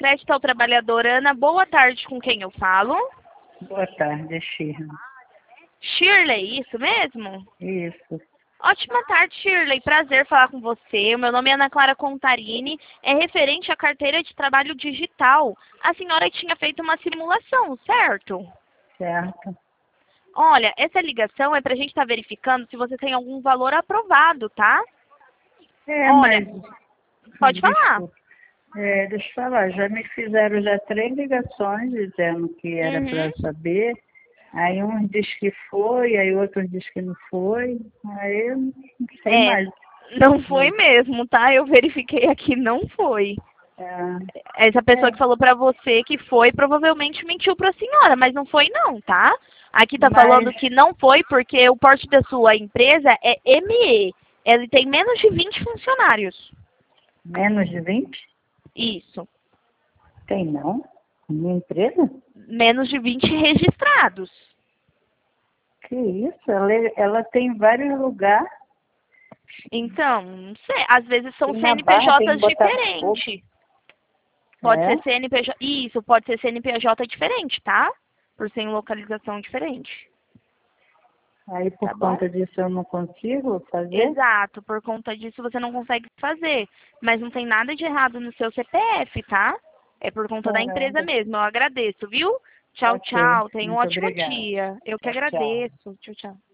Crédito ao Trabalhador. Ana, boa tarde, com quem eu falo? Boa tarde, Shirley. Shirley, isso mesmo? Isso. Ótima tarde, Shirley. Prazer falar com você. O meu nome é Ana Clara Contarini. É referente à carteira de trabalho digital. A senhora tinha feito uma simulação, certo? Certo. Olha, essa ligação é para a gente estar verificando se você tem algum valor aprovado, tá? Olha, Mas... pode falar. Desculpa. Deixa eu falar, já me fizeram já 3 ligações dizendo que era para saber. Aí um diz que foi, aí outros diz que não foi. Aí eu não sei mais. Não foi mesmo, tá? Eu verifiquei aqui, não foi. Essa pessoa que falou pra você que foi, provavelmente mentiu pra senhora, mas não foi não, tá? Aqui tá falando que não foi porque o porte da sua empresa é ME. Ele tem menos de 20 funcionários. Menos de 20? Isso. Tem não? Minha empresa? Menos de 20 registrados. Que isso? Ela tem vários lugares. Então, não sei. Às vezes são Tem na Barra, tem em CNPJs Botafogo. diferentes. Pode ser CNPJ. Isso, pode ser CNPJ diferente, tá? Por ser em localização diferente. Aí por conta disso eu não consigo fazer? Exato, por conta disso você não consegue fazer. Mas não tem nada de errado no seu CPF, tá? É por conta da empresa mesmo. Eu agradeço, viu? Tchau, tchau. Tenha um Muito ótimo obrigada. dia. Eu que Tchau, tchau. agradeço. Tchau, tchau.